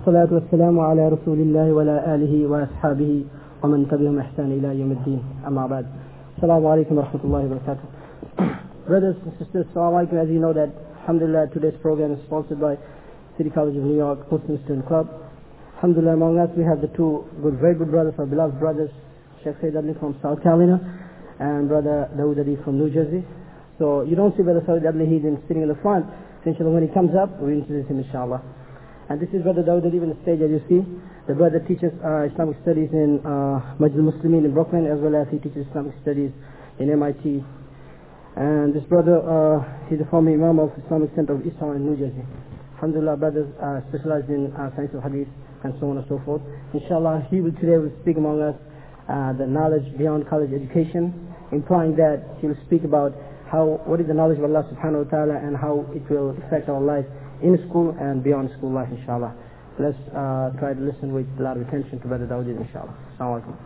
والصلاة والسلام على رسول الله وعلى آله وأصحابه ومن تبعهم إحسان إلى يوم الدين أما بعد. Assalamu alaikum wa rahmatullahi wa barakatuh. Brothers and sisters, Assalamu alaikum. As you know that, alhamdulillah, today's program is sponsored by City College of New York Muslim Student Club. Alhamdulillah, among us we have the two very good brothers, our beloved brothers, Sheikh Sayyid Ali from South Carolina and Brother Dawood Ali from New Jersey. So you don't see Brother Sayyid Ali, he's sitting in the front. So inshallah, when he comes up, we'll introduce him inshallah. And this is Brother Dawood Ali on the stage, as you see. The brother teaches Islamic studies in Majid al-Muslimin in Brooklyn, as well as he teaches Islamic studies in MIT. And this brother, he's the former Imam of Islamic Center of Islam in New Jersey. Alhamdulillah, brothers specialized in science of hadith and so on and so forth. Inshallah, he will speak among us the knowledge beyond college education, implying that he will speak about what is the knowledge of Allah subhanahu wa ta'ala and how it will affect our life in school and beyond school life, inshallah. Let's try to listen with a lot of attention to Brother Dawood, inshallah. Assalamu alaikum.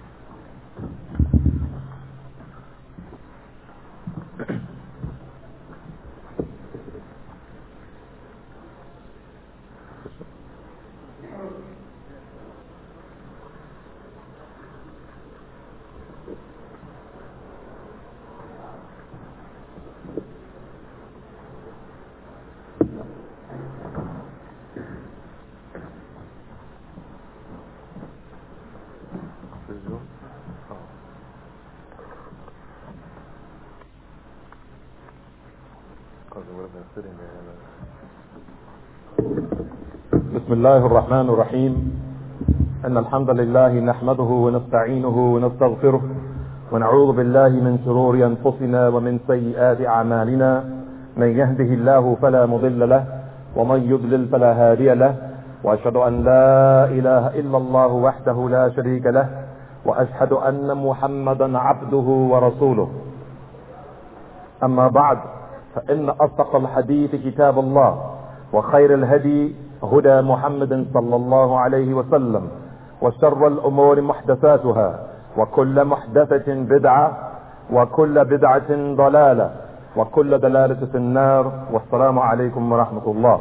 بسم الله الرحمن الرحيم. إن الحمد لله نحمده ونستعينه ونستغفره ونعوذ بالله من شرور أنفسنا ومن سيئات أعمالنا. من يهده الله فلا مضل له ومن يضلل فلا هادي له، وأشهد أن لا إله إلا الله وحده لا شريك له، وأشهد أن محمدا عبده ورسوله. أما بعد، فإن أصدق الحديث كتاب الله، وخير الهدي هدى محمد صلى الله عليه وسلم، وشر الأمور محدثاتها، وكل محدثة بدعة، وكل بدعة ضلالة، وكل دلالة في النار. والسلام عليكم ورحمة الله.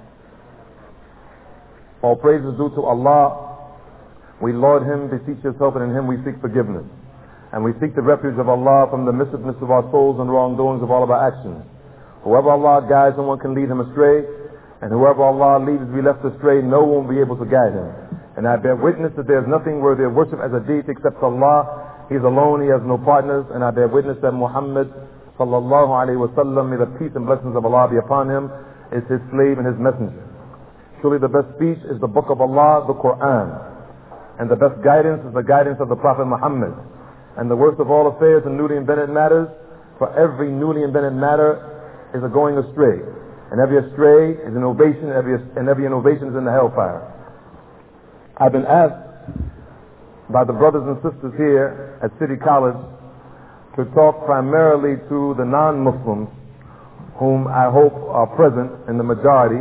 All praise is due to Allah. We laud Him, beseech His help, and in Him we seek forgiveness. And we seek the refuge of Allah from the mischievousness of our souls and wrongdoings of all of our actions. Whoever Allah guides, no one can lead him astray. And whoever Allah leads to be left astray, no one will be able to guide him. And I bear witness that there is nothing worthy of worship as a deity except Allah. He is alone, He has no partners. And I bear witness that Muhammad sallallahu alayhi wa sallam, may the peace and blessings of Allah be upon him, is His slave and His messenger. Surely the best speech is the book of Allah, the Quran. And the best guidance is the guidance of the Prophet Muhammad. And the worst of all affairs and newly invented matters, for every newly invented matter is a going astray. And every astray is an innovation, and every innovation is in the hellfire. I've been asked by the brothers and sisters here at City College to talk primarily to the non-Muslims, whom I hope are present in the majority,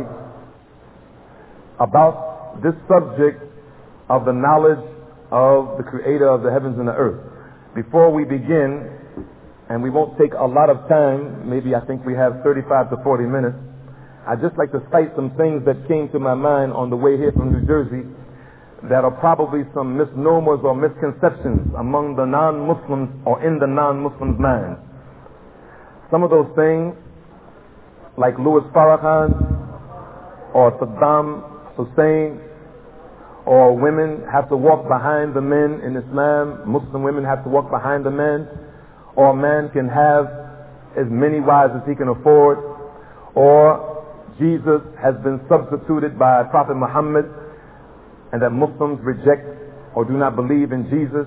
about this subject of the knowledge of the Creator of the heavens and the earth. Before we begin, and we won't take a lot of time, maybe I think we have 35 to 40 minutes, I'd just like to cite some things that came to my mind on the way here from New Jersey that are probably some misnomers or misconceptions among the non-Muslims or in the non-Muslims' minds. Some of those things, like Louis Farrakhan or Saddam Hussein, or women have to walk behind the men in Islam, Muslim women have to walk behind the men, or a man can have as many wives as he can afford, or Jesus has been substituted by Prophet Muhammad, and that Muslims reject or do not believe in Jesus,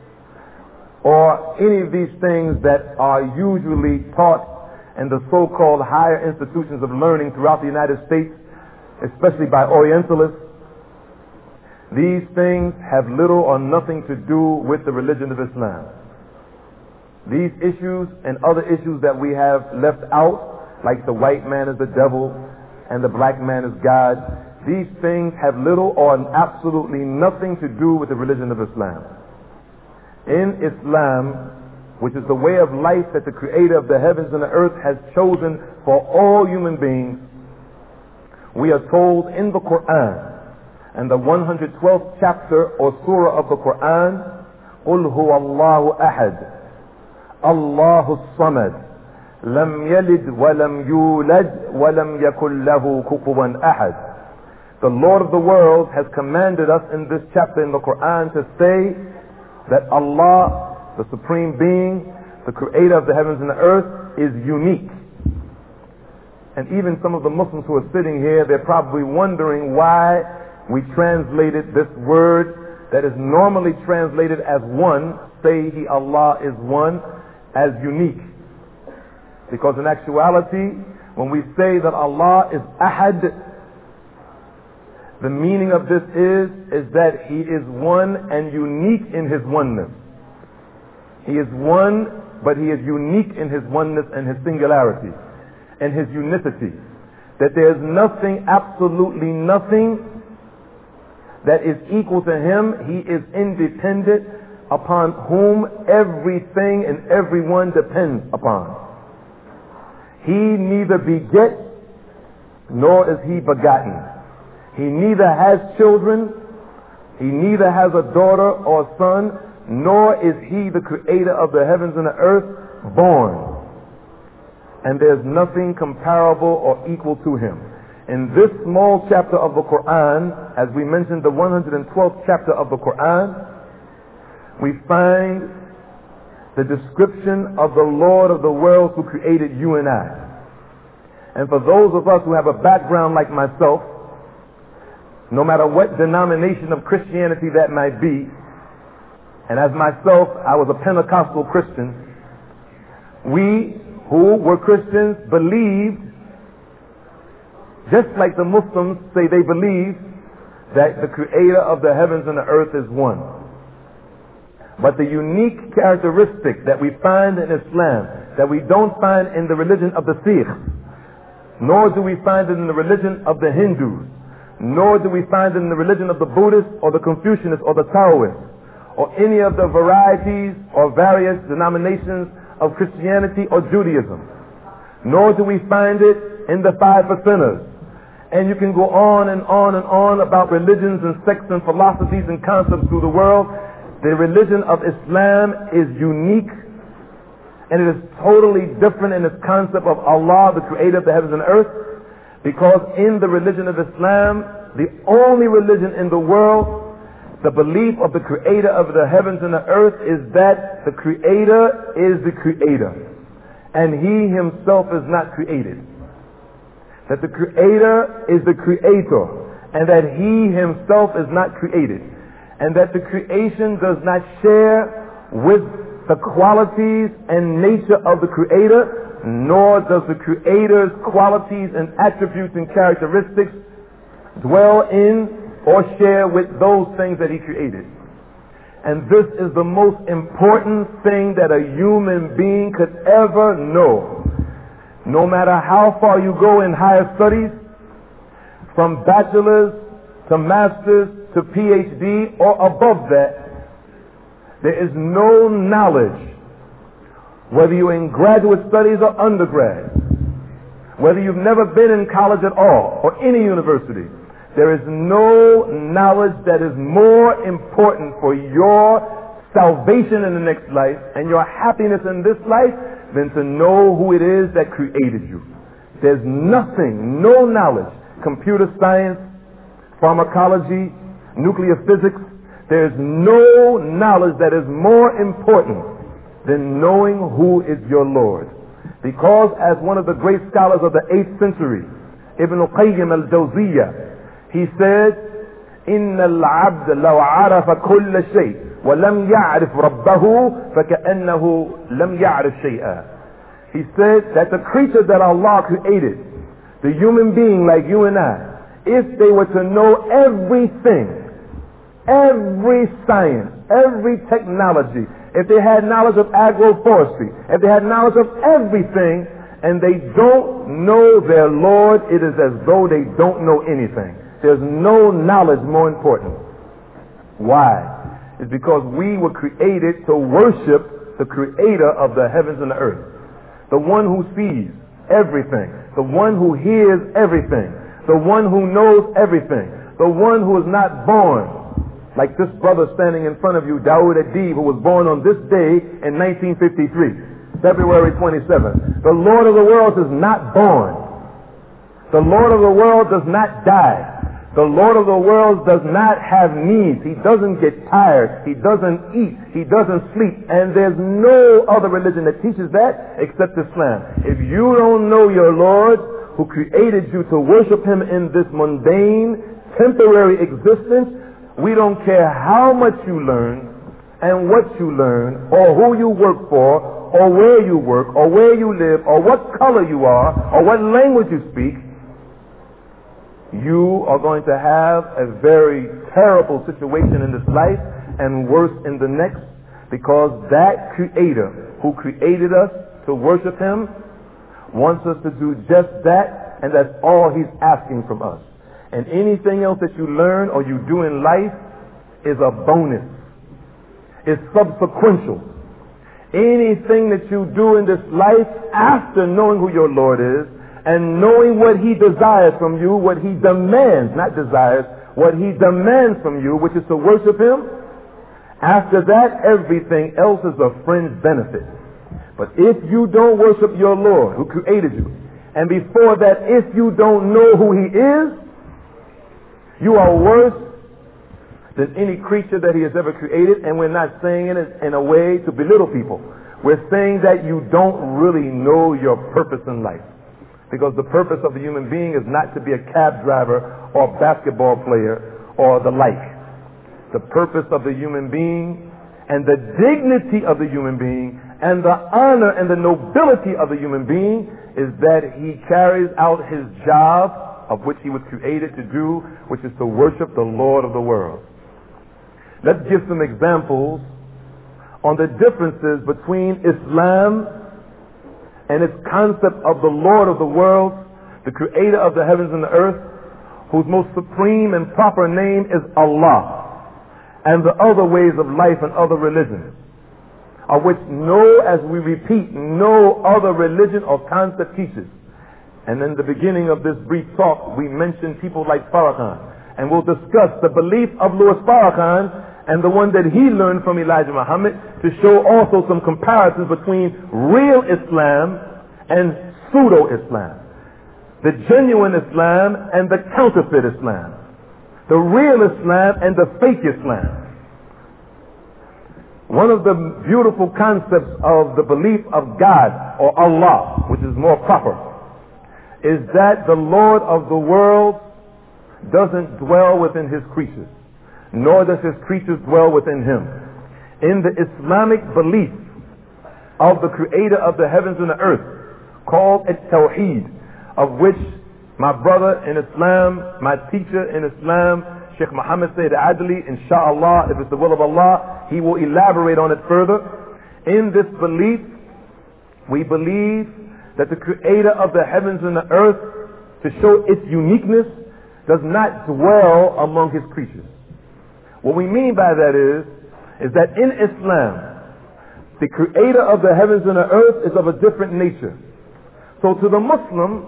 or any of these things that are usually taught in the so-called higher institutions of learning throughout the United States, especially by Orientalists. These things have little or nothing to do with the religion of Islam. These issues and other issues that we have left out, like the white man is the devil and the black man is God, these things have little or absolutely nothing to do with the religion of Islam. In Islam, which is the way of life that the Creator of the heavens and the earth has chosen for all human beings, we are told in the Quran and the 112th chapter or surah of the Quran, قُلْ هُوَ اللَّهُ أَحَدٌ اللَّهُ الصَّمَدُ لَمْ يَلِدْ وَلَمْ يُولَدْ وَلَمْ يَكُنْ لَهُ كُفُوًا أَحَدٌ. The Lord of the world has commanded us in this chapter in the Quran to say that Allah, the Supreme Being, the Creator of the heavens and the earth, is unique. And even some of the Muslims who are sitting here, they're probably wondering why we translated this word that is normally translated as one, say He, Allah, is one, as unique. Because in actuality, when we say that Allah is Ahad, the meaning of this is that He is one and unique in His oneness. He is one, but He is unique in His oneness and His singularity and His unicity. That there is nothing, absolutely nothing, that is equal to Him. He is independent, upon whom everything and everyone depends upon. He neither begets nor is He begotten. He neither has children, He neither has a daughter or son, nor is He, the Creator of the heavens and the earth, born. And there's nothing comparable or equal to Him. In this small chapter of the Quran, as we mentioned, the 112th chapter of the Quran, we find the description of the Lord of the world who created you and I. And for those of us who have a background like myself, no matter what denomination of Christianity that might be, and as myself, I was a Pentecostal Christian, we who were Christians believed, just like the Muslims say they believe, that the Creator of the heavens and the earth is one. But the unique characteristic that we find in Islam, that we don't find in the religion of the Sikhs, nor do we find it in the religion of the Hindus, nor do we find it in the religion of the Buddhists or the Confucianists or the Taoists, or any of the varieties or various denominations of Christianity or Judaism, nor do we find it in the 5%ers. And you can go on and on and on about religions and sects and philosophies and concepts through the world. The religion of Islam is unique, and it is totally different in its concept of Allah, the Creator of the heavens and earth, because in the religion of Islam, the only religion in the world, the belief of the Creator of the heavens and the earth is that the Creator is the Creator, and He Himself is not created. That the Creator is the Creator, and that He Himself is not created. And that the creation does not share with the qualities and nature of the Creator, nor does the Creator's qualities and attributes and characteristics dwell in or share with those things that He created. And this is the most important thing that a human being could ever know. No matter how far you go in higher studies, from bachelor's to master's to PhD or above that, there is no knowledge, whether you're in graduate studies or undergrad, whether you've never been in college at all or any university, there is no knowledge that is more important for your salvation in the next life and your happiness in this life than to know who it is that created you. There's nothing, no knowledge, computer science, pharmacology, nuclear physics, there's no knowledge that is more important than knowing who is your Lord. Because as one of the great scholars of the 8th century, Ibn Qayyim al-Jawziyah, he said, إِنَّ الْعَبْدَ لَوْ عَرَفَ كُلَّ شَيْءٍ وَلَمْ يَعْرِفْ رَبَّهُ فَكَأَنَّهُ لَمْ يَعْرِفْ شَيْئًا. He said that the creature that Allah created, the human being like you and I, if they were to know everything, every science, every technology, if they had knowledge of agroforestry, if they had knowledge of everything, and they don't know their Lord, it is as though they don't know anything. There's no knowledge more important. Why? It's because we were created to worship the Creator of the heavens and the earth, the one who sees everything, the one who hears everything, the one who knows everything, the one who is not born. Like this brother standing in front of you, Dawood Adib, who was born on this day in 1953, February 27th. The Lord of the world is not born. The Lord of the world does not die. The Lord of the world does not have needs. He doesn't get tired. He doesn't eat. He doesn't sleep. And there's no other religion that teaches that except Islam. If you don't know your Lord who created you to worship him in this mundane, temporary existence, we don't care how much you learn and what you learn or who you work for or where you work or where you live or what color you are or what language you speak. You are going to have a very terrible situation in this life and worse in the next, because that Creator who created us to worship him wants us to do just that, and that's all he's asking from us. And anything else that you learn or you do in life is a bonus. It's subsequential. Anything that you do in this life after knowing who your Lord is and knowing what he desires from you, what he demands, not desires, what he demands from you, which is to worship him, after that, everything else is a fringe benefit. But if you don't worship your Lord who created you, and before that, if you don't know who he is, you are worse than any creature that he has ever created. And we're not saying it in a way to belittle people. We're saying that you don't really know your purpose in life. Because the purpose of the human being is not to be a cab driver or a basketball player or the like. The purpose of the human being and the dignity of the human being and the honor and the nobility of the human being is that he carries out his job of which he was created to do, which is to worship the Lord of the world. Let's give some examples on the differences between Islam and its concept of the Lord of the world, the creator of the heavens and the earth, whose most supreme and proper name is Allah, and the other ways of life and other religions, of which as we repeat, no other religion or concept teaches. And in the beginning of this brief talk, we mentioned people like Farrakhan, and we'll discuss the belief of Louis Farrakhan and the one that he learned from Elijah Muhammad, to show also some comparisons between real Islam and pseudo-Islam, the genuine Islam and the counterfeit Islam, the real Islam and the fake Islam. One of the beautiful concepts of the belief of God, or Allah, which is more proper, is that the Lord of the world doesn't dwell within his creatures, nor does his creatures dwell within him. In the Islamic belief of the creator of the heavens and the earth, called At-Tawheed, of which my brother in Islam, my teacher in Islam, Sheikh Muhammad Sayyid Adli, inshallah, if it's the will of Allah, he will elaborate on it further. In this belief, we believe that the creator of the heavens and the earth, to show its uniqueness, does not dwell among his creatures. What we mean by that is that in Islam, the creator of the heavens and the earth is of a different nature. So to the Muslim,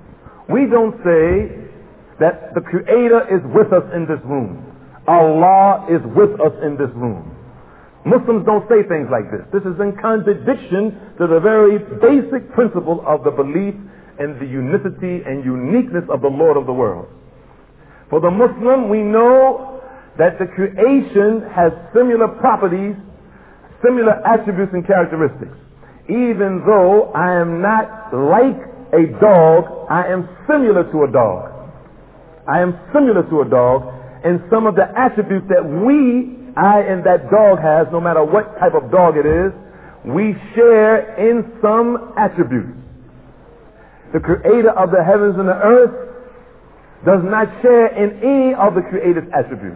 we don't say that the creator is with us in this room. Allah is with us in this room. Muslims don't say things like this. This is in contradiction to the very basic principle of the belief in the unicity and uniqueness of the Lord of the world. For the Muslim, we know that the creation has similar properties, similar attributes and characteristics. Even though I am not like a dog, I am similar to a dog. I am similar to a dog in some of the attributes that I and that dog has, no matter what type of dog it is, we share in some attributes. The creator of the heavens and the earth does not share in any of the creator's attributes.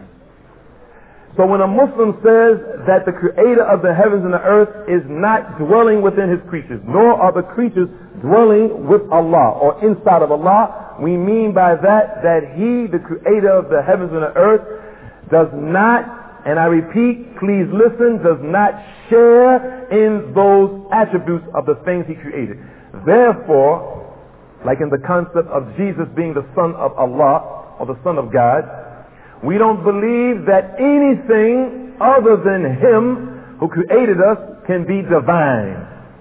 So when a Muslim says that the creator of the heavens and the earth is not dwelling within his creatures, nor are the creatures dwelling with Allah or inside of Allah, we mean by that he, the creator of the heavens and the earth, does not, and I repeat, please listen, does not share in those attributes of the things he created. Therefore, like in the concept of Jesus being the Son of Allah or the Son of God, We don't believe that anything other than Him who created us can be divine.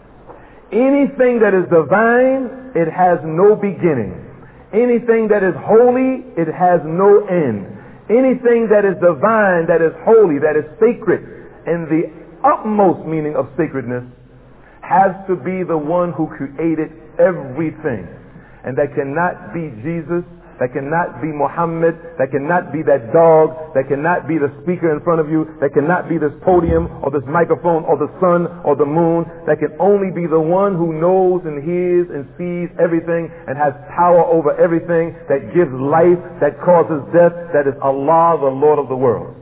Anything that is divine, it has no beginning. Anything that is holy, it has no end. Anything that is divine, that is holy, that is sacred, in the utmost meaning of sacredness, has to be the one who created everything. And that cannot be Jesus, that cannot be Muhammad, that cannot be that dog, that cannot be the speaker in front of you, that cannot be this podium or this microphone or the sun or the moon. That can only be the one who knows and hears and sees everything and has power over everything, that gives life, that causes death. That is Allah, the Lord of the world.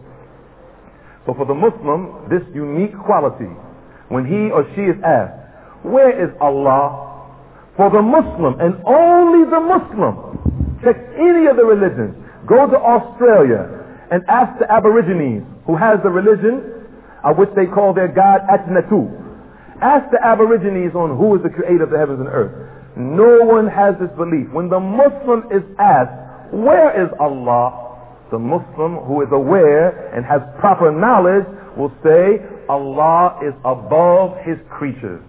So for the Muslim, this unique quality, when he or she is asked, where is Allah? For the Muslim, and only the Muslim, check any of the religions. Go to Australia and ask the Aborigines, who has the religion of which they call their God Atnatu. Ask the Aborigines on who is the creator of the heavens and earth. No one has this belief. When the Muslim is asked, where is Allah? The Muslim who is aware and has proper knowledge will say, Allah is above His creatures.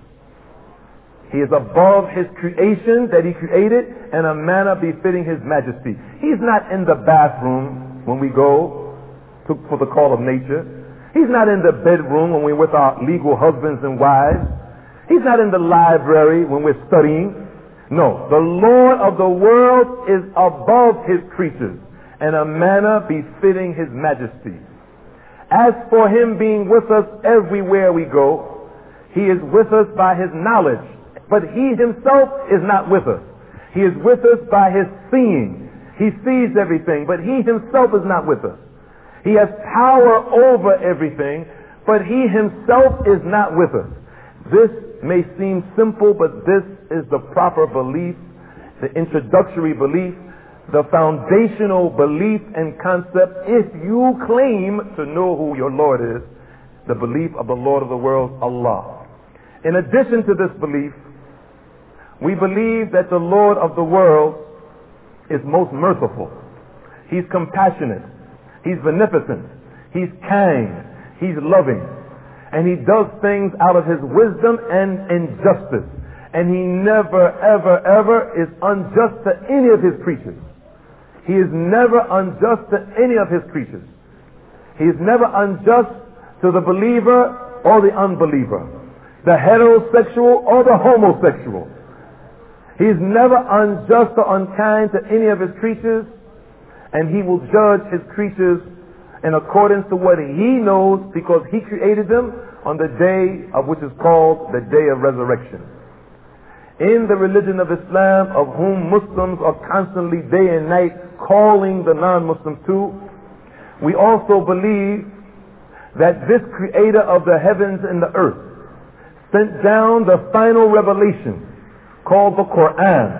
He is above His creation that He created in a manner befitting His majesty. He's not in the bathroom when we go for the call of nature. He's not in the bedroom when we're with our legal husbands and wives. He's not in the library when we're studying. No, the Lord of the world is above His creatures in a manner befitting His majesty. As for Him being with us everywhere we go, He is with us by His knowledge. But He Himself is not with us. He is with us by His seeing. He sees everything, but He Himself is not with us. He has power over everything, but He Himself is not with us. This may seem simple, but this is the proper belief, the introductory belief, the foundational belief and concept if you claim to know who your Lord is, the belief of the Lord of the world, Allah. In addition to this belief, we believe that the Lord of the world is most merciful. He's compassionate. He's beneficent. He's kind. He's loving. And He does things out of His wisdom and injustice. And He never, ever, ever is unjust to any of His creatures. He is never unjust to any of His creatures. He is never unjust to the believer or the unbeliever, the heterosexual or the homosexual. He is never unjust or unkind to any of His creatures, and He will judge His creatures in accordance to what He knows, because He created them on the day of which is called the day of resurrection. In the religion of Islam, of whom Muslims are constantly day and night calling the non-Muslims to, we also believe that this creator of the heavens and the earth sent down the final revelation called the Quran.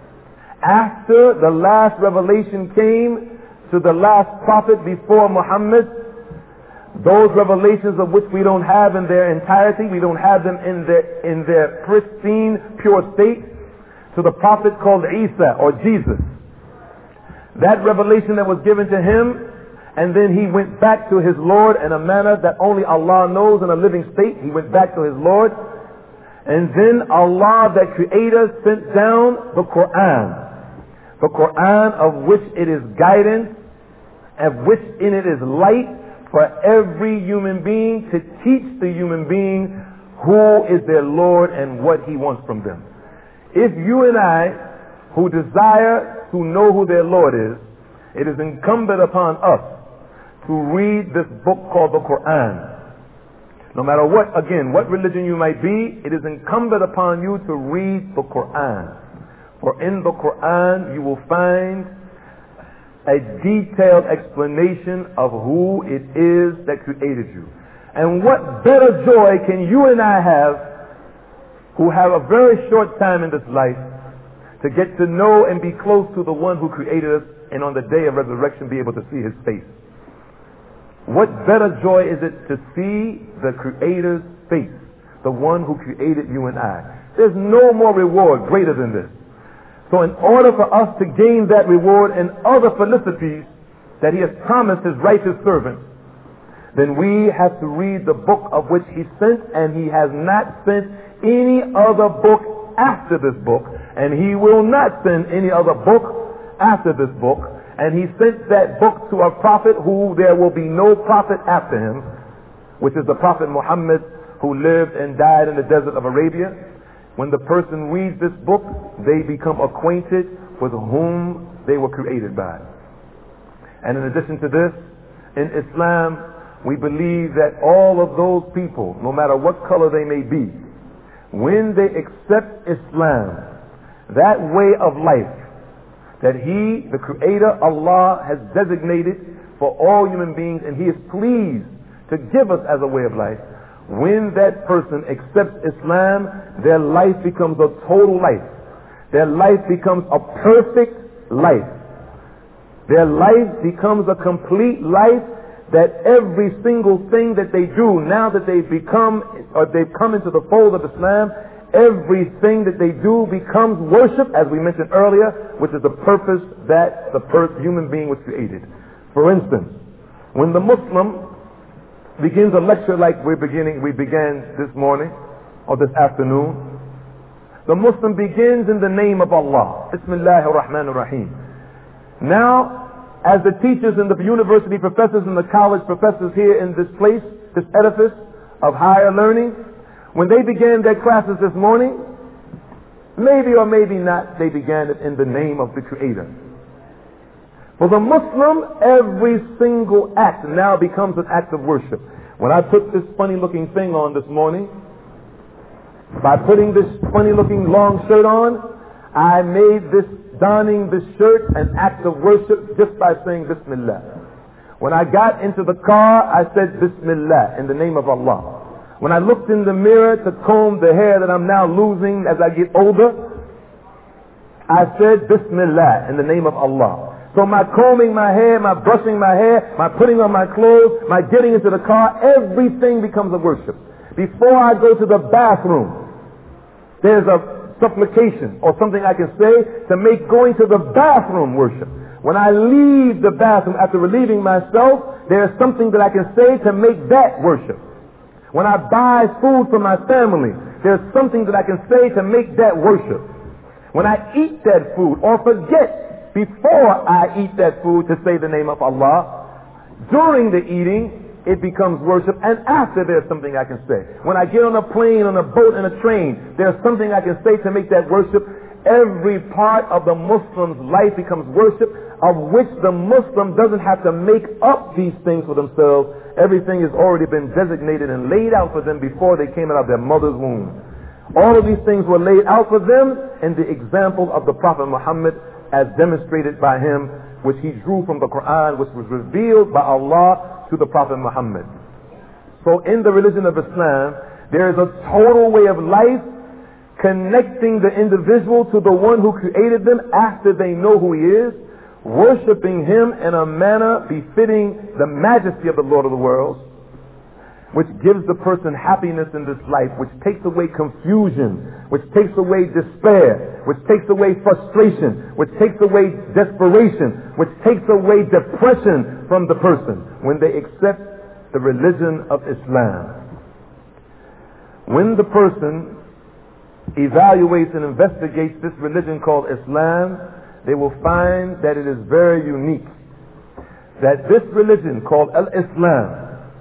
After the last revelation came to the last prophet before Muhammad, those revelations of which we don't have in their entirety, we don't have them in their pristine, pure state, to the prophet called Isa or Jesus. That revelation that was given to him, and then he went back to his Lord in a manner that only Allah knows in a living state. He went back to his Lord. And then Allah, that creator, sent down the Quran. The Quran of which it is guidance, of which in it is light for every human being, to teach the human being who is their Lord and what He wants from them. If you and I, who desire to know who their Lord is, it is incumbent upon us to read this book called the Quran. No matter what, again, what religion you might be, it is incumbent upon you to read the Quran. For in the Quran you will find a detailed explanation of who it is that created you. And what better joy can you and I have, who have a very short time in this life, to get to know and be close to the one who created us, and on the day of resurrection be able to see His face. What better joy is it to see the Creator's face, the one who created you and I? There's no more reward greater than this. So in order for us to gain that reward and other felicities that he has promised his righteous servants, then we have to read the book of which he sent, and he has not sent any other book after this book, and he will not send any other book after this book. And he sent that book to a prophet who there will be no prophet after him, which is the Prophet Muhammad, who lived and died in the desert of Arabia. When the person reads this book, they become acquainted with whom they were created by. And in addition to this, in Islam, we believe that all of those people, no matter what color they may be, when they accept Islam, that way of life that he, the Creator, Allah, has designated for all human beings, and he is pleased to give us as a way of life, when that person accepts Islam, their life becomes a total life. Their life becomes a perfect life. Their life becomes a complete life, that every single thing that they do, now that they've become, or they've come into the fold of Islam, everything that they do becomes worship, as we mentioned earlier, which is the purpose that the human being was created. For instance, when the Muslim begins a lecture like we began this morning or this afternoon, the Muslim begins in the name of Allah. Bismillahir Rahmanir Rahim. Now, as the teachers and the university professors and the college professors here in this place, this edifice of higher learning, when they began their classes this morning, maybe or maybe not, they began it in the name of the Creator. For the Muslim, every single act now becomes an act of worship. When I put this funny looking thing on this morning, by putting this funny looking long shirt on, I made donning this shirt an act of worship just by saying Bismillah. When I got into the car, I said Bismillah, in the name of Allah. When I looked in the mirror to comb the hair that I'm now losing as I get older, I said Bismillah, in the name of Allah. So my combing my hair, my brushing my hair, my putting on my clothes, my getting into the car, everything becomes a worship. Before I go to the bathroom, there's a supplication or something I can say to make going to the bathroom worship. When I leave the bathroom after relieving myself, there's something that I can say to make that worship. When I buy food for my family, there's something that I can say to make that worship. When I eat that food or forget before I eat that food to say the name of Allah, during the eating, it becomes worship, and after there's something I can say. When I get on a plane, on a boat, and a train, there's something I can say to make that worship. Every part of the Muslim's life becomes worship, of which the Muslim doesn't have to make up these things for themselves. Everything has already been designated and laid out for them before they came out of their mother's womb. All of these things were laid out for them in the example of the Prophet Muhammad, as demonstrated by him, which he drew from the Quran, which was revealed by Allah to the Prophet Muhammad. So in the religion of Islam, there is a total way of life connecting the individual to the one who created them after they know who he is, worshiping him in a manner befitting the majesty of the Lord of the worlds, which gives the person happiness in this life, which takes away confusion, which takes away despair, which takes away frustration, which takes away desperation, which takes away depression from the person when they accept the religion of Islam. When the person evaluates and investigates this religion called Islam, they will find that it is very unique. That this religion called Al-Islam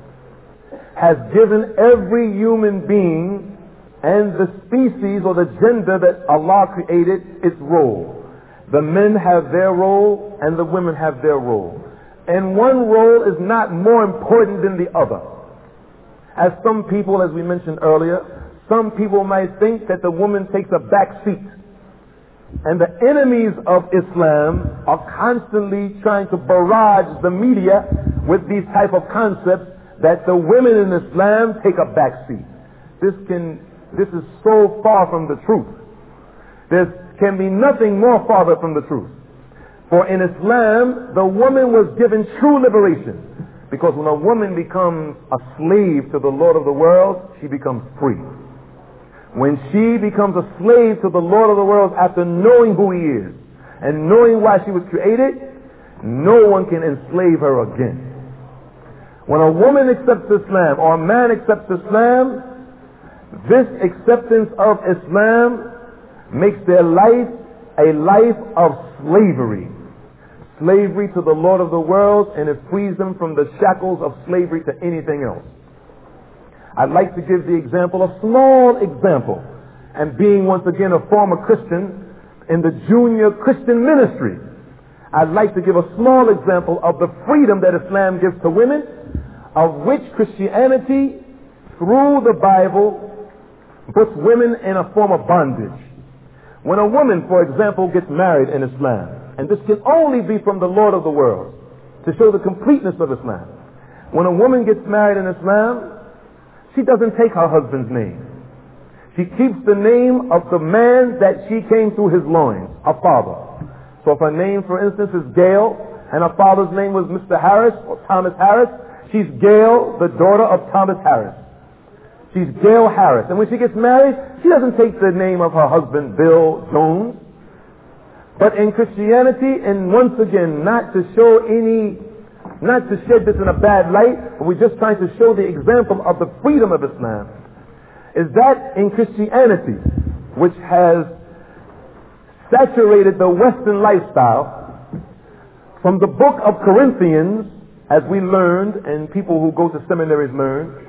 has given every human being and the species or the gender that Allah created its role. The men have their role and the women have their role. And one role is not more important than the other. As some people, as we mentioned earlier, some people might think that the woman takes a back seat. And the enemies of Islam are constantly trying to barrage the media with these type of concepts that the women in Islam take a back seat. This is so far from the truth. There can be nothing more farther from the truth. For in Islam, the woman was given true liberation. Because when a woman becomes a slave to the Lord of the world, she becomes free. When she becomes a slave to the Lord of the world after knowing who he is and knowing why she was created, no one can enslave her again. When a woman accepts Islam or a man accepts Islam, this acceptance of Islam makes their life a life of slavery. Slavery to the Lord of the world, and it frees them from the shackles of slavery to anything else. I'd like to give the example, a small example, and being once again a former Christian in the junior Christian ministry, I'd like to give a small example of the freedom that Islam gives to women, of which Christianity, through the Bible, puts women in a form of bondage. When a woman, for example, gets married in Islam, and this can only be from the Lord of the world, to show the completeness of Islam. When a woman gets married in Islam, she doesn't take her husband's name. She keeps the name of the man that she came through his loins, her father. So if her name, for instance, is Gail, and her father's name was Mr. Harris or Thomas Harris, she's Gail, the daughter of Thomas Harris. She's Gail Harris. And when she gets married, she doesn't take the name of her husband, Bill Jones. But in Christianity, and once again, not to shed this in a bad light, but we're just trying to show the example of the freedom of Islam, is that in Christianity, which has saturated the Western lifestyle, from the book of Corinthians, as we learned, and people who go to seminaries learn,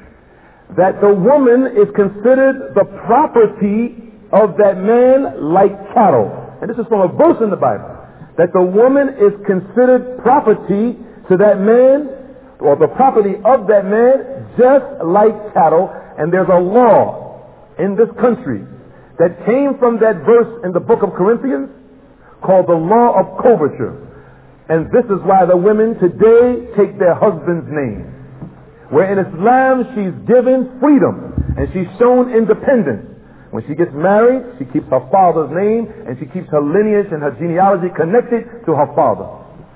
that the woman is considered the property of that man like cattle. And this is from a verse in the Bible, that the woman is considered property to that man, or the property of that man, just like cattle. And there's a law in this country that came from that verse in the book of Corinthians called the law of coverture. And this is why the women today take their husband's name. Where in Islam she's given freedom and she's shown independence. When she gets married, she keeps her father's name and she keeps her lineage and her genealogy connected to her father.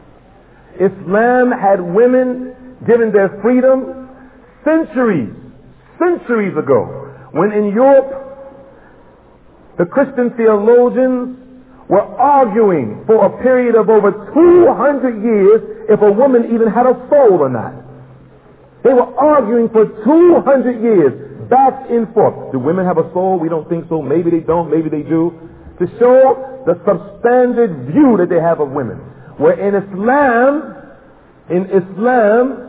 Islam had women given their freedom centuries ago, when in Europe the Christian theologians were arguing for a period of over 200 years if a woman even had a soul or not. They were arguing for 200 years, back and forth. Do women have a soul? We don't think so. Maybe they don't. Maybe they do. To show the substandard view that they have of women. Where in Islam,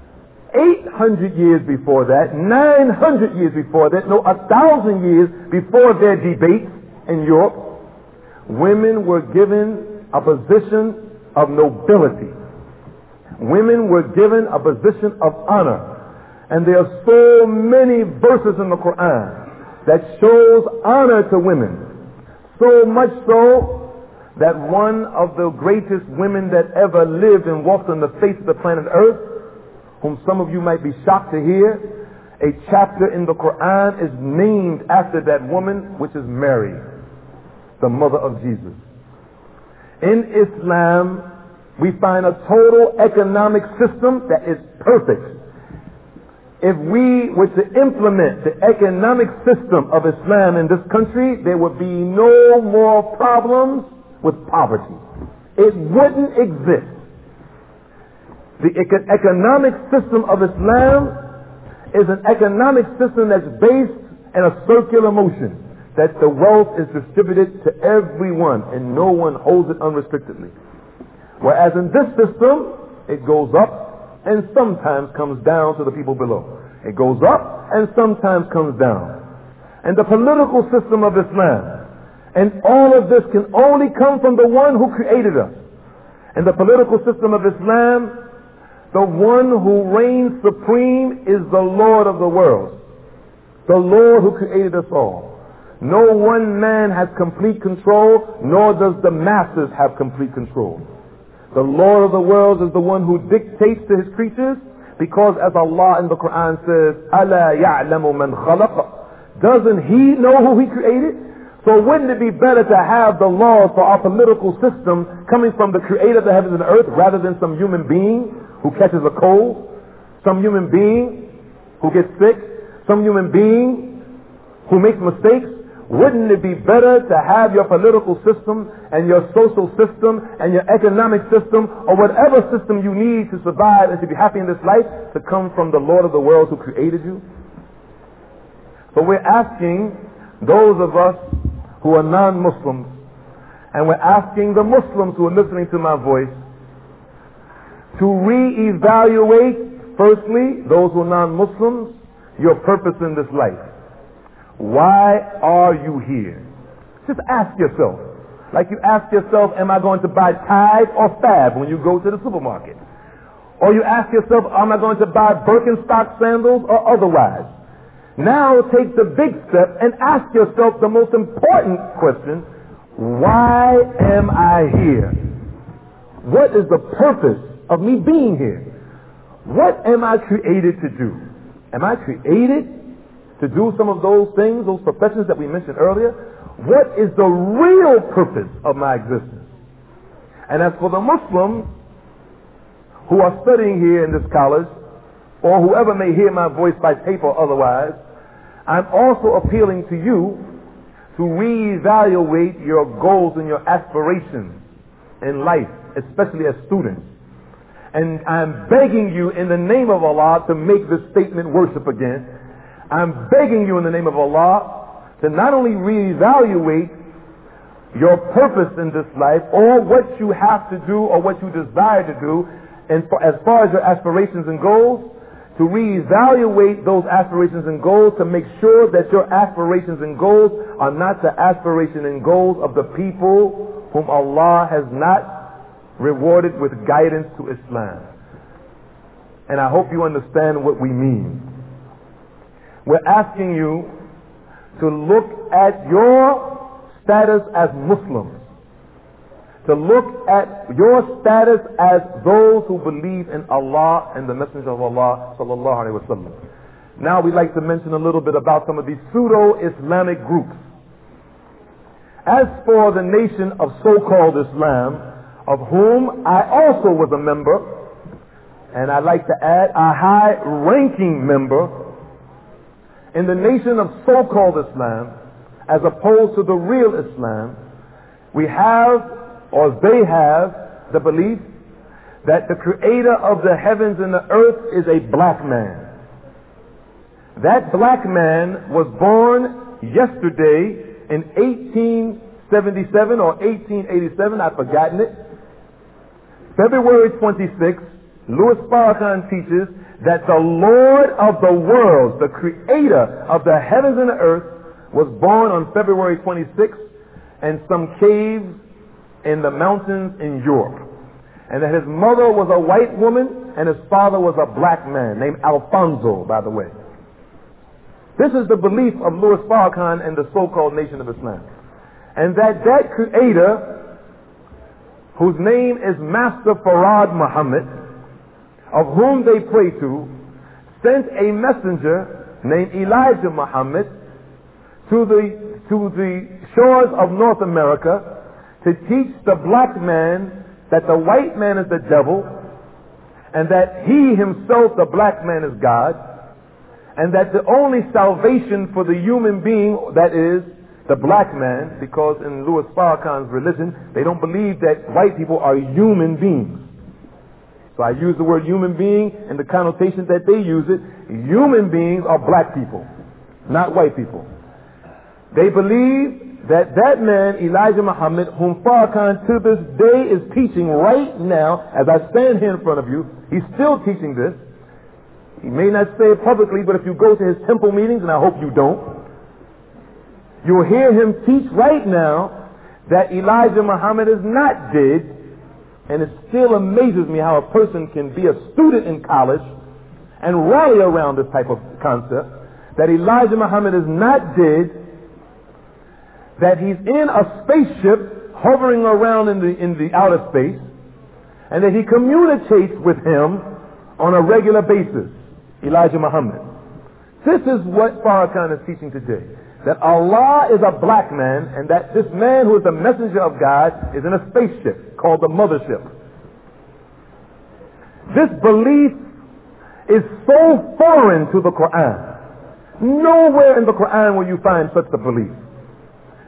800 years before that, 900 years before that, no, 1,000 years before their debates in Europe, women were given a position of nobility. Women were given a position of honor. And there are so many verses in the Quran that shows honor to women. So much so that one of the greatest women that ever lived and walked on the face of the planet Earth, whom some of you might be shocked to hear, a chapter in the Quran is named after that woman, which is Mary, the mother of Jesus. In Islam, we find a total economic system that is perfect. If we were to implement the economic system of Islam in this country, there would be no more problems with poverty. It wouldn't exist. The economic system of Islam is an economic system that's based in a circular motion, that the wealth is distributed to everyone and no one holds it unrestrictedly. Whereas in this system, it goes up and sometimes comes down to the people below. It goes up and sometimes comes down. And the political system of Islam, and all of this can only come from the one who created us. In the political system of Islam, the one who reigns supreme is the Lord of the world, the Lord who created us all. No one man has complete control, nor does the masses have complete control. The Lord of the world is the one who dictates to his creatures, because as Allah in the Quran says, أَلَا يَعْلَمُ مَنْ خَلَقَ, doesn't he know who he created? So wouldn't it be better to have the laws for our political system coming from the creator of the heavens and the earth, rather than some human being who catches a cold, some human being who gets sick, some human being who makes mistakes? Wouldn't it be better to have your political system and your social system and your economic system or whatever system you need to survive and to be happy in this life to come from the Lord of the world who created you? So we're asking those of us who are non-Muslims, and we're asking the Muslims who are listening to my voice to reevaluate, firstly, those who are non-Muslims, your purpose in this life. Why are you here? Just ask yourself. Like you ask yourself, am I going to buy Tide or Fab when you go to the supermarket? Or you ask yourself, am I going to buy Birkenstock sandals or otherwise? Now take the big step and ask yourself the most important question: why am I here? What is the purpose of me being here? What am I created to do? Am I created to do some of those things, those professions that we mentioned earlier? What is the real purpose of my existence? And as for the Muslims who are studying here in this college, or whoever may hear my voice by tape or otherwise, I'm also appealing to you to reevaluate your goals and your aspirations in life, especially as students. And I'm begging you in the name of Allah to make this statement worship again. I'm begging you in the name of Allah to not only reevaluate your purpose in this life or what you have to do or what you desire to do, and as far as your aspirations and goals, to reevaluate those aspirations and goals to make sure that your aspirations and goals are not the aspirations and goals of the people whom Allah has not rewarded with guidance to Islam. And I hope you understand what we mean. We're asking you to look at your status as Muslims, to look at your status as those who believe in Allah and the Messenger of Allah sallallahu alaihi wasallam. Now we'd like to mention a little bit about some of these pseudo-Islamic groups. As for the nation of so-called Islam, of whom I also was a member, and I'd like to add a high-ranking member, in the nation of so-called Islam, as opposed to the real Islam, we have, or they have, the belief that the creator of the heavens and the earth is a black man. That black man was born yesterday in 1877 or 1887, I've forgotten it. February 26th, Louis Farrakhan teaches that the Lord of the world, the creator of the heavens and the earth, was born on February 26th in some caves in the mountains in Europe. And that his mother was a white woman and his father was a black man named Alfonso, by the way. This is the belief of Louis Farrakhan and the so-called Nation of Islam. And that creator, whose name is Master Farad Muhammad, of whom they pray to, sent a messenger named Elijah Muhammad to the shores of North America to teach the black man that the white man is the devil, and that he himself, the black man, is God, and that the only salvation for the human being, that is the black man, because in Louis Farrakhan's religion, they don't believe that white people are human beings. So I use the word human being in the connotation that they use it. Human beings are black people, not white people. They believe that man, Elijah Muhammad, whom Farrakhan to this day is teaching right now, as I stand here in front of you, he's still teaching this. He may not say it publicly, but if you go to his temple meetings, and I hope you don't, you'll hear him teach right now that Elijah Muhammad is not dead. And it still amazes me how a person can be a student in college and rally around this type of concept, that Elijah Muhammad is not dead, that he's in a spaceship hovering around in the outer space, and that he communicates with him on a regular basis, Elijah Muhammad. This is what Farrakhan is teaching today, that Allah is a black man, and that this man who is the messenger of God is in a spaceship called the mothership. This belief is so foreign to the Quran. Nowhere in the Quran will you find such a belief.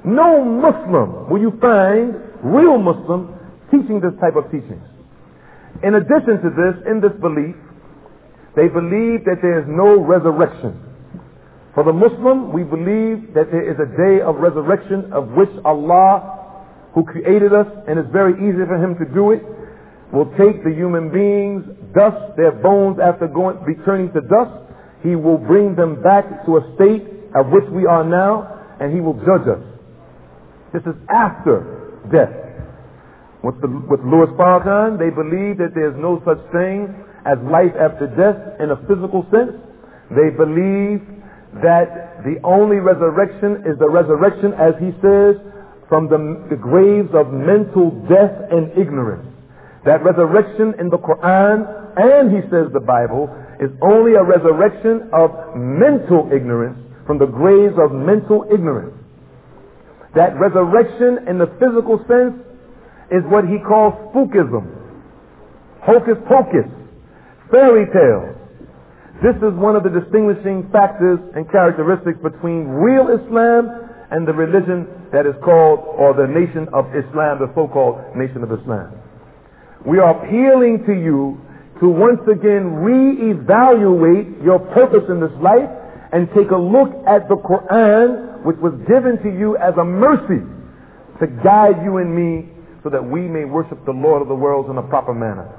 No Muslim will you find, real Muslim, teaching this type of teachings. In addition to this, in this belief, they believe that there is no resurrection. For the Muslim, we believe that there is a day of resurrection of which Allah, who created us, and it's very easy for Him to do it, will take the human beings, dust, their bones after returning to dust. He will bring them back to a state of which we are now, and He will judge us. This is after death. With Louis Farrakhan, they believe that there's no such thing as life after death in a physical sense. They believe that the only resurrection is the resurrection, as he says, from the graves of mental death and ignorance. That resurrection in the Quran, and he says the Bible, is only a resurrection of mental ignorance, from the graves of mental ignorance. That resurrection in the physical sense is what he calls spookism, hocus pocus, fairy tales. This is one of the distinguishing factors and characteristics between real Islam and the religion that is called, or the nation of Islam, the so-called nation of Islam. We are appealing to you to once again reevaluate your purpose in this life and take a look at the Quran, which was given to you as a mercy to guide you and me so that we may worship the Lord of the worlds in a proper manner.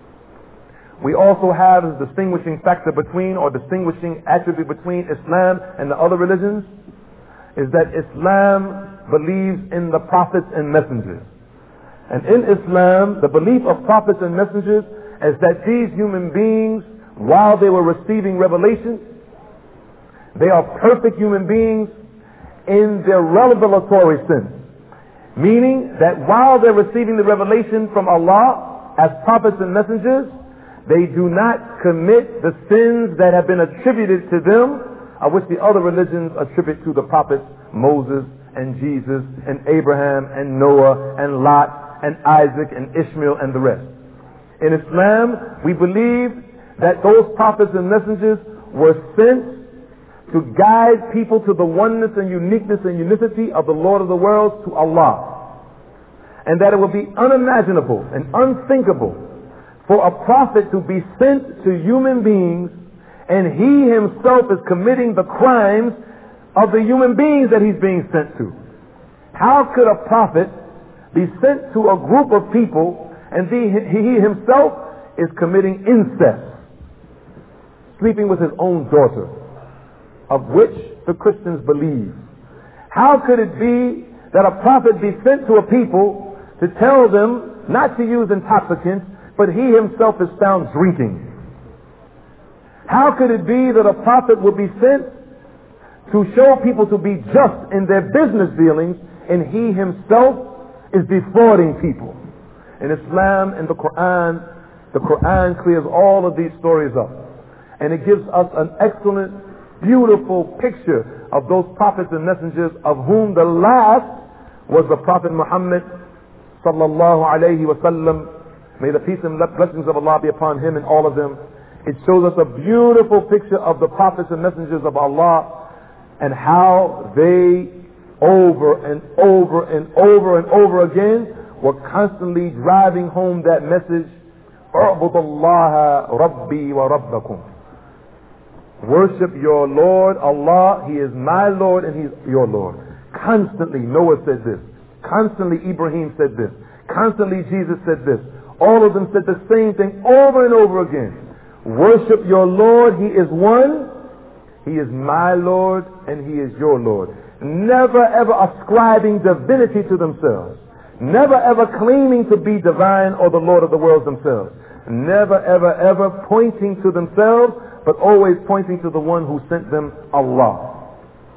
We also have a distinguishing factor between, or distinguishing attribute between Islam and the other religions, is that Islam believes in the prophets and messengers. And in Islam, the belief of prophets and messengers is that these human beings, while they were receiving revelation, they are perfect human beings in their revelatory sense. Meaning that while they're receiving the revelation from Allah as prophets and messengers, they do not commit the sins that have been attributed to them, of which the other religions attribute to the prophets Moses and Jesus and Abraham and Noah and Lot and Isaac and Ishmael and the rest. In Islam, we believe that those prophets and messengers were sent to guide people to the oneness and uniqueness and unicity of the Lord of the worlds, to Allah. And that it would be unimaginable and unthinkable for a prophet to be sent to human beings and he himself is committing the crimes of the human beings that he's being sent to. How could a prophet be sent to a group of people and he himself is committing incest, sleeping with his own daughter, of which the Christians believe? How could it be that a prophet be sent to a people to tell them not to use intoxicants, but he himself is found drinking? How could it be that a prophet would be sent to show people to be just in their business dealings and he himself is defrauding people? In Islam and the Quran clears all of these stories up. And it gives us an excellent, beautiful picture of those prophets and messengers, of whom the last was the Prophet Muhammad sallallahu alayhi wa sallam. May the peace and blessings of Allah be upon him and all of them. It shows us a beautiful picture of the prophets and messengers of Allah and how they over and over and over and over again were constantly driving home that message, U'budullaha Rabbi wa Rabbakum. Worship your Lord Allah, He is my Lord and He's your Lord. Constantly Noah said this. Constantly Ibrahim said this. Constantly Jesus said this. All of them said the same thing over and over again. Worship your Lord, He is one. He is my Lord and He is your Lord. Never ever ascribing divinity to themselves. Never ever claiming to be divine or the Lord of the worlds themselves. Never ever ever pointing to themselves, but always pointing to the one who sent them, Allah.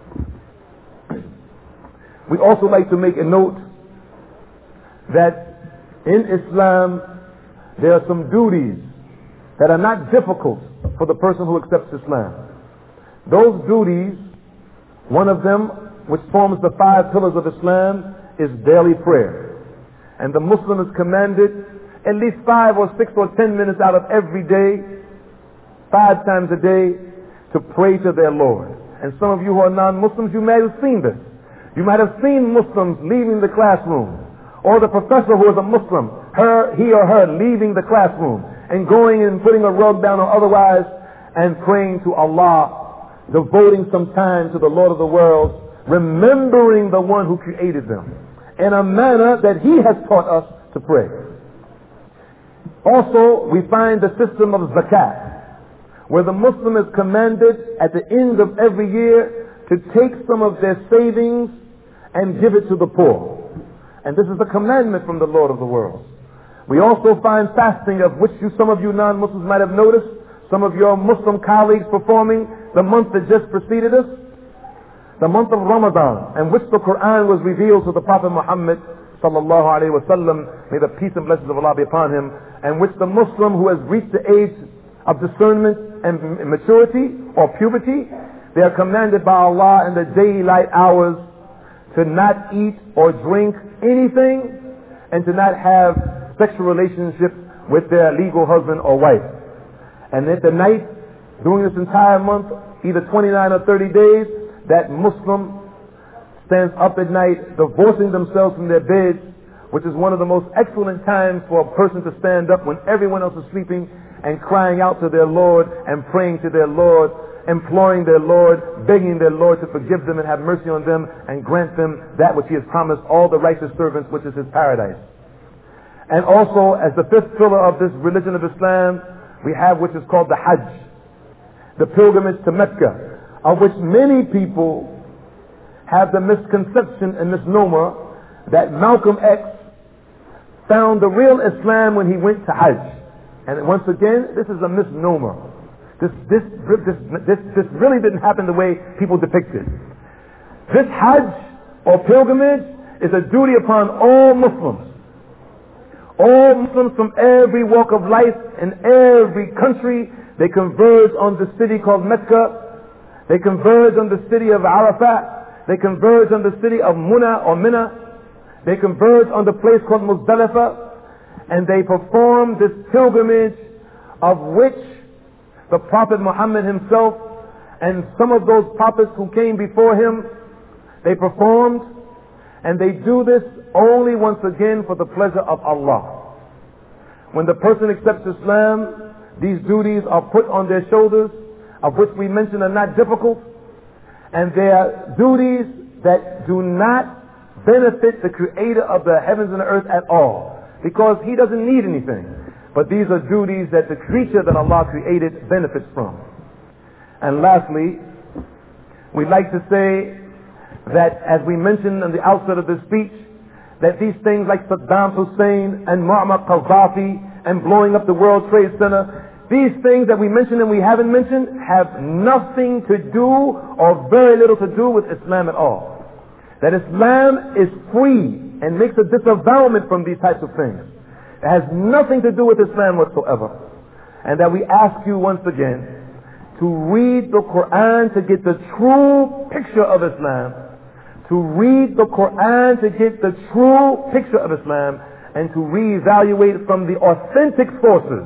We'd also like to make a note that in Islam there are some duties that are not difficult for the person who accepts Islam. Those duties, one of them, which forms the 5 pillars of Islam, is daily prayer. And the Muslim is commanded at least 5 or 6 or 10 minutes out of every day, 5 times a day, to pray to their Lord. And some of you who are non-Muslims, you may have seen this. You might have seen Muslims leaving the classroom, or the professor who is a Muslim, he or her leaving the classroom and going and putting a rug down or otherwise and praying to Allah, devoting some time to the Lord of the worlds, remembering the one who created them in a manner that He has taught us to pray. Also, we find the system of zakat, where the Muslim is commanded at the end of every year to take some of their savings and give it to the poor. And this is a commandment from the Lord of the world. We also find fasting, of which some of you non-Muslims might have noticed, some of your Muslim colleagues performing the month that just preceded us, the month of Ramadan, in which the Quran was revealed to the Prophet Muhammad sallallahu alaihi wasallam, may the peace and blessings of Allah be upon him, and which the Muslim who has reached the age of discernment and maturity or puberty, they are commanded by Allah in the daylight hours to not eat or drink anything and to not have sexual relationships with their legal husband or wife. And at the night, during this entire month, either 29 or 30 days, that Muslim stands up at night divorcing themselves from their beds, which is one of the most excellent times for a person to stand up when everyone else is sleeping and crying out to their Lord and praying to their Lord, imploring their Lord, begging their Lord to forgive them and have mercy on them and grant them that which He has promised all the righteous servants, which is His paradise. And also, as the fifth pillar of this religion of Islam, we have which is called the Hajj, the pilgrimage to Mecca, of which many people have the misconception and misnomer that Malcolm X found the real Islam when he went to Hajj. And once again, this is a misnomer. This really didn't happen the way people depict it. This Hajj or pilgrimage is a duty upon all Muslims. All Muslims from every walk of life in every country, they converge on the city called Mecca. They converge on the city of Arafat. They converge on the city of Mina. They converge on the place called Muzdalifah. And they perform this pilgrimage of which the Prophet Muhammad himself and some of those prophets who came before him, they performed, and they do this only once again for the pleasure of Allah. When the person accepts Islam, these duties are put on their shoulders, of which we mentioned are not difficult, and they are duties that do not benefit the Creator of the heavens and the earth at all, because He doesn't need anything. But these are duties that the creature that Allah created benefits from. And lastly, we'd like to say that, as we mentioned in the outset of this speech, that these things like Saddam Hussein and Muammar Gaddafi and blowing up the World Trade Center, these things that we mentioned and we haven't mentioned have nothing to do or very little to do with Islam at all. That Islam is free and makes a disavowalment from these types of things. It has nothing to do with Islam whatsoever. And that we ask you once again to read the Quran to get the true picture of Islam, to read the Quran to get the true picture of Islam, and to reevaluate from the authentic sources,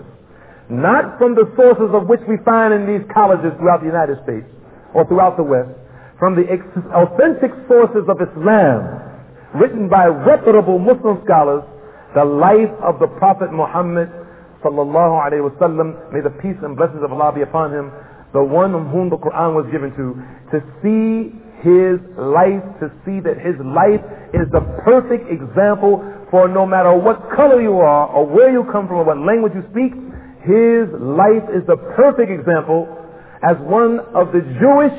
not from the sources of which we find in these colleges throughout the United States or throughout the West, from the authentic sources of Islam, written by reputable Muslim scholars, the life of the Prophet Muhammad sallallahu alaihi wasallam, may the peace and blessings of Allah be upon him, the one whom the Quran was given to see his life, to see that his life is the perfect example for no matter what color you are or where you come from or what language you speak, his life is the perfect example. As one of the Jewish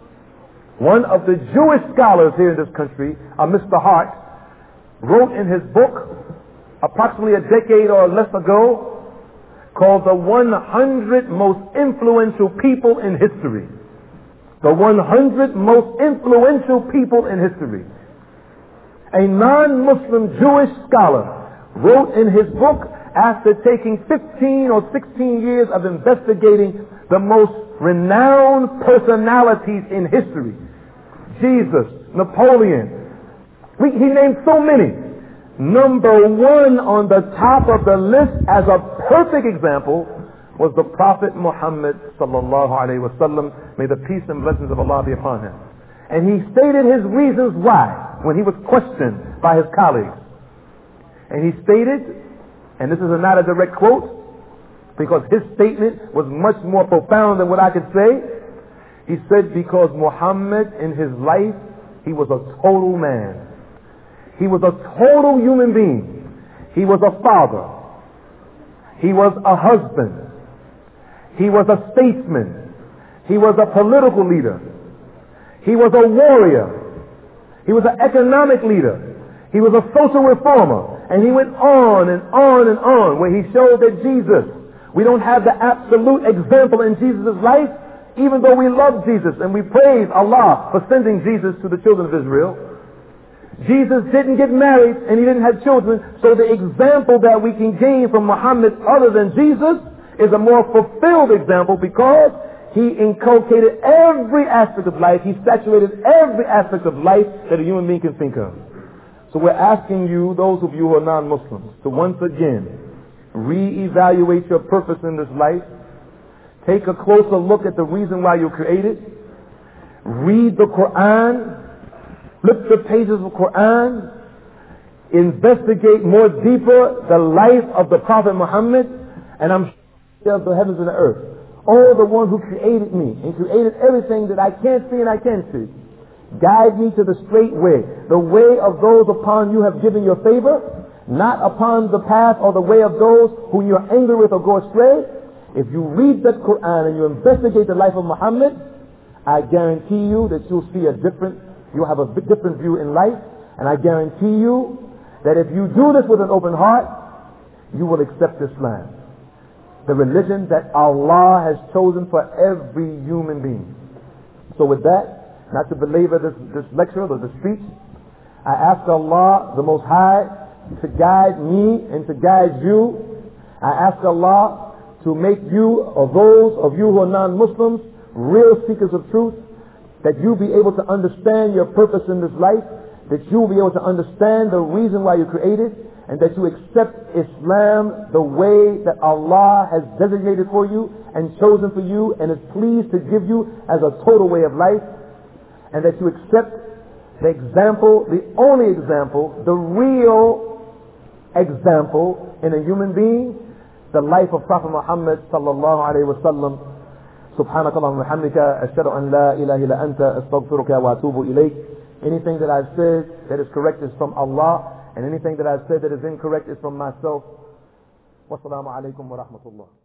scholars here in this country, Mr. Hart, wrote in his book approximately a decade or less ago, called the 100 most influential people in history. The 100 most influential people in history. A non-Muslim Jewish scholar wrote in his book, after taking 15 or 16 years of investigating the most renowned personalities in history, Jesus, Napoleon, he named so many. Number one on the top of the list as a perfect example was the Prophet Muhammad sallallahu alaihi wasallam. May the peace and blessings of Allah be upon him. And he stated his reasons why when he was questioned by his colleagues. And he stated, and this is not a direct quote, because his statement was much more profound than what I could say. He said, because Muhammad in his life, he was a total man. He was a total human being. He was a father. He was a husband. He was a statesman. He was a political leader. He was a warrior. He was an economic leader. He was a social reformer. And he went on and on and on, where he showed that Jesus, we don't have the absolute example in Jesus' life, even though we love Jesus and we praise Allah for sending Jesus to the children of Israel. Jesus didn't get married and he didn't have children, so the example that we can gain from Muhammad other than Jesus is a more fulfilled example, because he inculcated every aspect of life. He saturated every aspect of life that a human being can think of. So we're asking you, those of you who are non-Muslims, to once again reevaluate your purpose in this life. Take a closer look at the reason why you're created. Read the Quran. Flip the pages of the Quran. Investigate more deeper the life of the Prophet Muhammad. And I'm sure of the heavens and the earth. Oh, the one who created me and created everything that I can't see and I can see. Guide me to the straight way, the way of those upon you have given your favor, not upon the path or the way of those whom you're angry with or go astray. If you read the Quran and you investigate the life of Muhammad, I guarantee you that you'll have a different view in life. And I guarantee you that if you do this with an open heart, you will accept Islam, the religion that Allah has chosen for every human being. So with that, not to belabor this lecture or this speech, I ask Allah the Most High to guide me and to guide you. I ask Allah to make you, or those of you who are non-Muslims, real seekers of truth, that you be able to understand your purpose in this life, that you will be able to understand the reason why you're created, and that you accept Islam the way that Allah has designated for you and chosen for you and is pleased to give you as a total way of life. And that you accept the example, the only example, the real example in a human being, the life of Prophet Muhammad sallallahu alayhi wa sallam. Subhanaka Allahumma hamdika, ashhadu an la ilaha illa anta, astaghfiruka wa atubu ilayk. Anything that I've said that is correct is from Allah, and anything that I've said that is incorrect is from myself. Wassalamu alaikum wa rahmatullah.